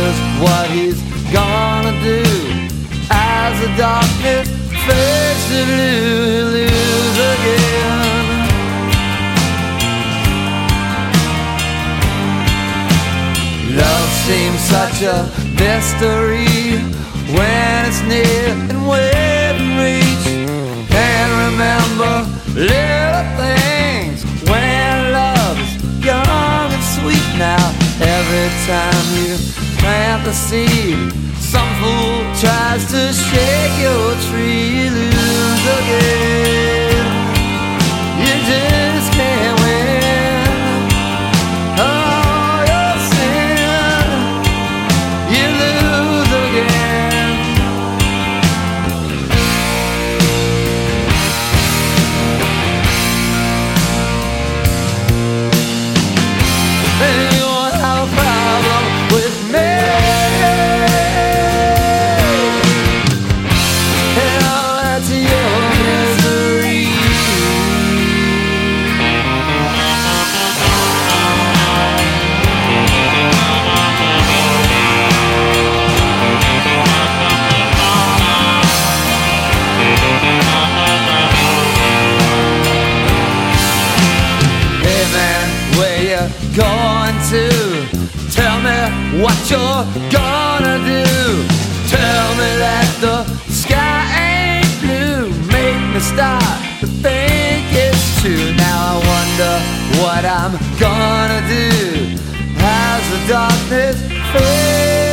wonders what he's gonna do. As the darkness fades to blue, he'll lose again. Love seems such a mystery when it's near and within reach. Can't remember little things when love is young and sweet. Now every time you plant the seed, some fool tries to shake your tree. You lose again. You just can't win. Oh, you're sin. You lose again. And you won't have a problem with me. Going to tell me what you're gonna do. Tell me that the sky ain't blue. Make me start to think it's true. Now I wonder what I'm gonna do as the darkness fades.